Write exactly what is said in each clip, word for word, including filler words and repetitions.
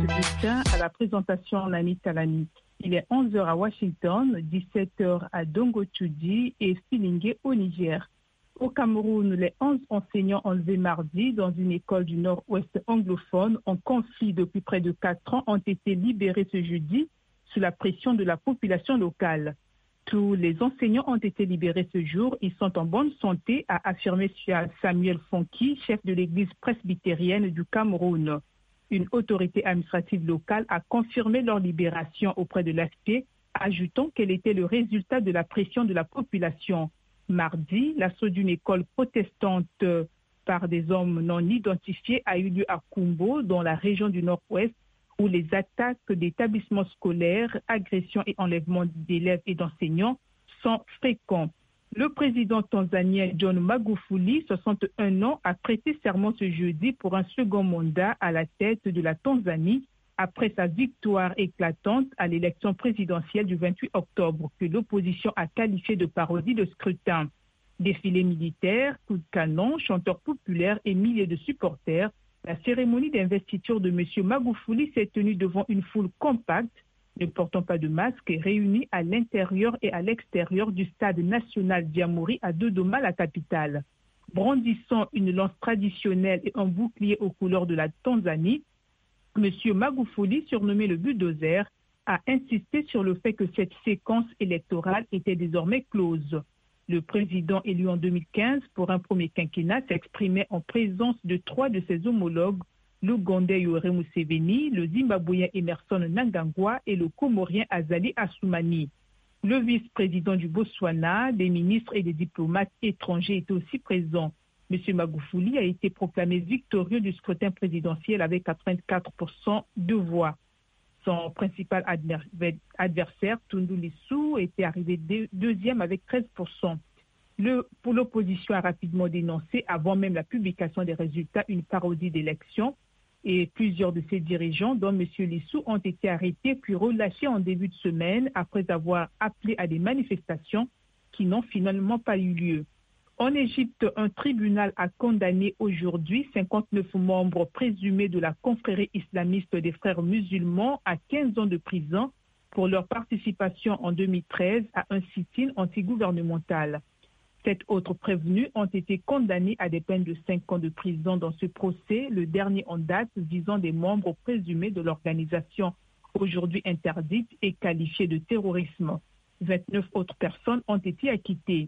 ce bulletin à la présentation Nani Talani. Il est onze heures à Washington, dix-sept heures à Dongotudi et Filingué au Niger. Au Cameroun, les onze enseignants enlevés mardi dans une école du nord-ouest anglophone en conflit depuis près de quatre ans ont été libérés ce jeudi sous la pression de la population locale. Tous les enseignants ont été libérés ce jour. Ils sont en bonne santé, a affirmé Samuel Fonki, chef de l'église presbytérienne du Cameroun. Une autorité administrative locale a confirmé leur libération auprès de l'A F P, ajoutant qu'elle était le résultat de la pression de la population. Mardi, l'assaut d'une école protestante par des hommes non identifiés a eu lieu à Kumbo, dans la région du Nord-Ouest, où les attaques d'établissements scolaires, agressions et enlèvements d'élèves et d'enseignants sont fréquents. Le président tanzanien John Magufuli, soixante et un ans, a prêté serment ce jeudi pour un second mandat à la tête de la Tanzanie après sa victoire éclatante à l'élection présidentielle du vingt-huit octobre que l'opposition a qualifiée de parodie de scrutin. Défilé militaire, coups de canon, chanteurs populaires et milliers de supporters, la cérémonie d'investiture de M. Magufuli s'est tenue devant une foule compacte, ne portant pas de masque, et réunie à l'intérieur et à l'extérieur du stade national d'Iamori à Dodoma, la capitale. Brandissant une lance traditionnelle et un bouclier aux couleurs de la Tanzanie, M. Magufuli, surnommé le bulldozer, a insisté sur le fait que cette séquence électorale était désormais close. Le président élu en deux mille quinze pour un premier quinquennat s'exprimait en présence de trois de ses homologues, l'Ougandais Yoweri Museveni, le Zimbabwéen Emerson Mnangagwa et le Comorien Azali Assoumani. Le vice-président du Botswana, des ministres et des diplomates étrangers étaient aussi présents. M. Magufuli a été proclamé victorieux du scrutin présidentiel avec quatre-vingt-quatre pour cent de voix. Son principal adversaire, Tundu Lissu, était arrivé deuxième avec treize pour cent. Le, pour l'opposition a rapidement dénoncé, avant même la publication des résultats, une parodie d'élection. Et plusieurs de ses dirigeants, dont M. Lissu, ont été arrêtés puis relâchés en début de semaine après avoir appelé à des manifestations qui n'ont finalement pas eu lieu. En Égypte, un tribunal a condamné aujourd'hui cinquante-neuf membres présumés de la confrérie islamiste des frères musulmans à quinze ans de prison pour leur participation en deux mille treize à un sit-in antigouvernemental. Sept autres prévenus ont été condamnés à des peines de cinq ans de prison dans ce procès, le dernier en date visant des membres présumés de l'organisation aujourd'hui interdite et qualifiée de terrorisme. vingt-neuf autres personnes ont été acquittées.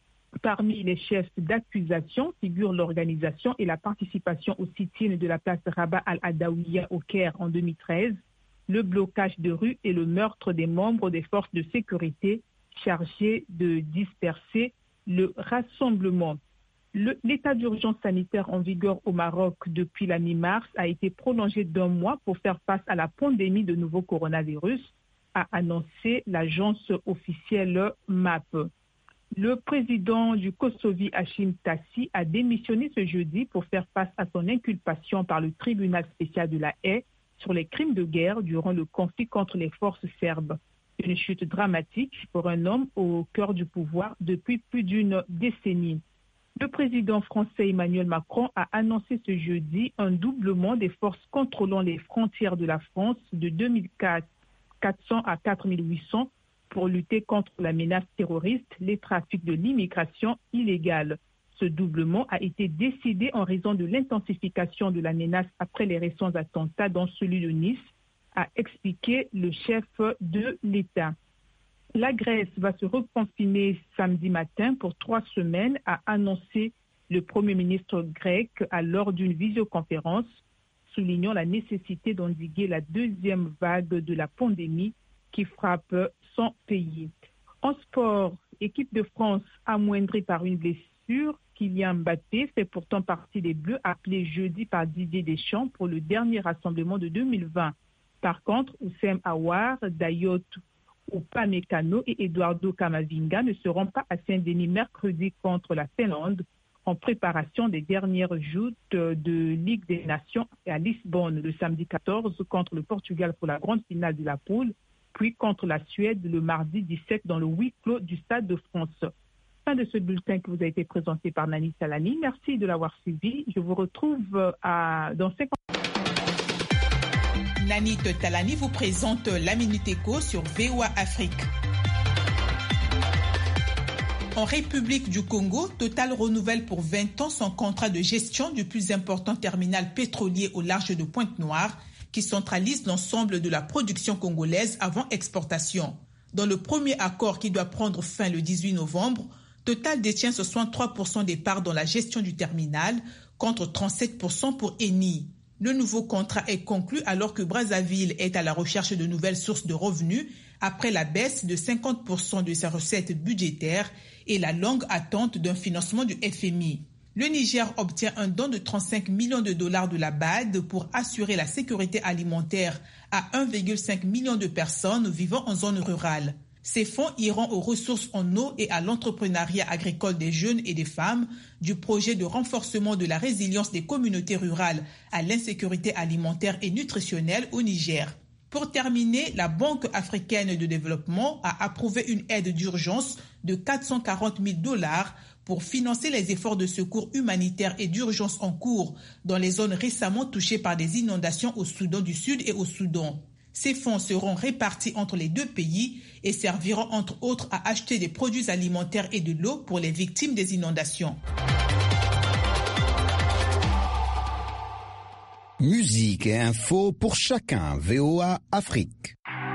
Parmi les chefs d'accusation figurent l'organisation et la participation au sit-in de la place Rabat al-Adawiya au Caire en deux mille treize, le blocage de rue et le meurtre des membres des forces de sécurité chargés de disperser le rassemblement. Le, l'état d'urgence sanitaire en vigueur au Maroc depuis la mi-mars a été prolongé d'un mois pour faire face à la pandémie de nouveau coronavirus, a annoncé l'agence officielle M A P. Le président du Kosovo, Hashim Thaçi, a démissionné ce jeudi pour faire face à son inculpation par le tribunal spécial de la Haye sur les crimes de guerre durant le conflit contre les forces serbes. Une chute dramatique pour un homme au cœur du pouvoir depuis plus d'une décennie. Le président français Emmanuel Macron a annoncé ce jeudi un doublement des forces contrôlant les frontières de la France de deux mille quatre cents à quatre mille huit cents pour lutter contre la menace terroriste, les trafics de l'immigration illégale. Ce doublement a été décidé en raison de l'intensification de la menace après les récents attentats, dont celui de Nice, a expliqué le chef de l'État. La Grèce va se reconfiner samedi matin pour trois semaines, a annoncé le Premier ministre grec à lors d'une visioconférence, soulignant la nécessité d'endiguer la deuxième vague de la pandémie qui frappe son pays. En sport, équipe de France amoindrie par une blessure, Kylian Mbappé fait pourtant partie des Bleus appelés jeudi par Didier Deschamps pour le dernier rassemblement de deux mille vingt. Par contre, Oussem Aouar, Dayot Upamecano et Eduardo Camavinga ne seront pas à Saint-Denis mercredi contre la Finlande en préparation des dernières joutes de Ligue des Nations à Lisbonne le samedi quatorze contre le Portugal pour la grande finale de la poule, puis contre la Suède le mardi dix-sept dans le huis clos du Stade de France. Fin de ce bulletin qui vous a été présenté par Nani Talani. Merci de l'avoir suivi. Je vous retrouve à, dans cinquante Nanit Talani vous présente la Minute Éco sur V O A Afrique. En République du Congo, Total renouvelle pour vingt ans son contrat de gestion du plus important terminal pétrolier au large de Pointe-Noire, qui centralise l'ensemble de la production congolaise avant exportation. Dans le premier accord qui doit prendre fin le dix-huit novembre, Total détient soixante-trois pour cent des parts dans la gestion du terminal, contre trente-sept pour cent pour Eni. Le nouveau contrat est conclu alors que Brazzaville est à la recherche de nouvelles sources de revenus après la baisse de cinquante pour cent de ses recettes budgétaires et la longue attente d'un financement du F M I. Le Niger obtient un don de trente-cinq millions de dollars de la B A D pour assurer la sécurité alimentaire à un virgule cinq million de personnes vivant en zone rurale. Ces fonds iront aux ressources en eau et à l'entrepreneuriat agricole des jeunes et des femmes du projet de renforcement de la résilience des communautés rurales à l'insécurité alimentaire et nutritionnelle au Niger. Pour terminer, la Banque africaine de développement a approuvé une aide d'urgence de quatre cent quarante mille dollars pour financer les efforts de secours humanitaires et d'urgence en cours dans les zones récemment touchées par des inondations au Soudan du Sud et au Soudan. Ces fonds seront répartis entre les deux pays et serviront entre autres à acheter des produits alimentaires et de l'eau pour les victimes des inondations. Musique et info pour chacun. V O A Afrique.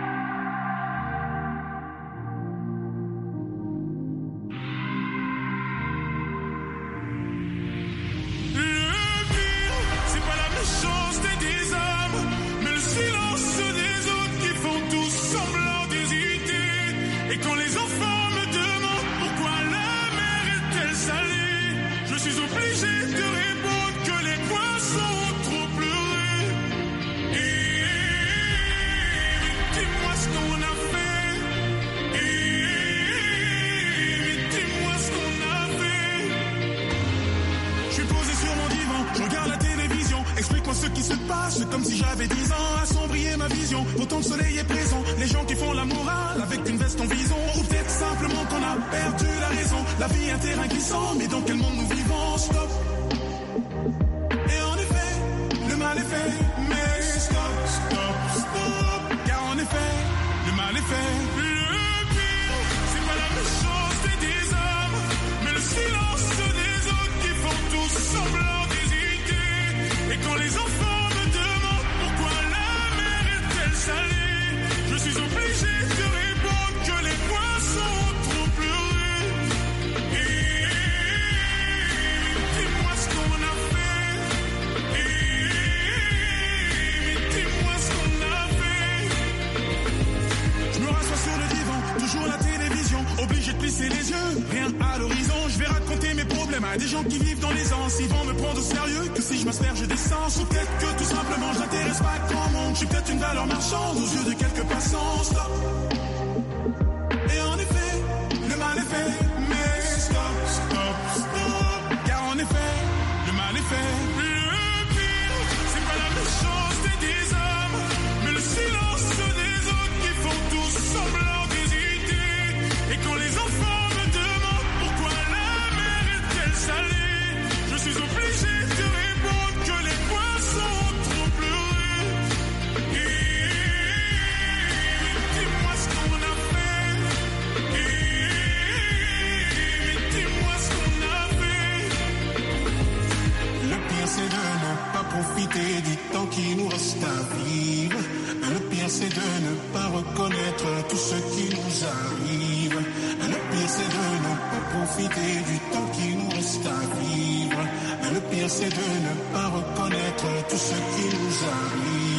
C'est comme si j'avais dix ans, assombrir ma vision. Pourtant le soleil est présent, les gens qui font la morale avec une veste en vison. Ou peut-être simplement qu'on a perdu la raison. La vie est un terrain glissant, mais dans quel monde nous vivons? Stop. Et en effet, le mal est fait, mais stop, stop, stop. Car en effet, le mal est fait. Le pire, c'est pas la méchanceté des hommes, mais le silence des autres qui font tous semblant d'hésiter. Et quand les enfants je suis obligé de répondre que les poissons ont trop pleuré. Et dis-moi ce qu'on a fait. Et dis-moi ce qu'on a fait. Je me rassois sur le divan, toujours la télévision, obligé de plisser les yeux, rien à l'horizon. Je vais raconter mes problèmes à des gens qui vivent dans les anses. Ils vont me prendre au sérieux que si je m'asperge d'essence. Ou peut-être que tout simplement je n'intéresse pas grand monde. Je suis peut-être une valeur marchande aux yeux de quelques passants. Stop. Et en effet, le mal est fait. Mais stop, stop, stop. Car en effet, le mal est fait. Le pire, c'est pas la méchanceté des hommes, mais le silence des autres qui font tous semblant d'hésiter. Et quand les enfants me demandent pourquoi la mer est-elle salée, je suis obligé de répondre que les poissons ont trop pleuré. Et dis-moi ce qu'on a fait. Et dis-moi ce qu'on a fait. Le pire c'est de ne pas profiter du temps qui nous reste à vivre. Le pire c'est de ne pas reconnaître tout ce qui nous arrive. Le pire c'est de ne pas profiter du temps qui nous reste à vivre. Le pire c'est de ne pas reconnaître tout ce qui nous arrive.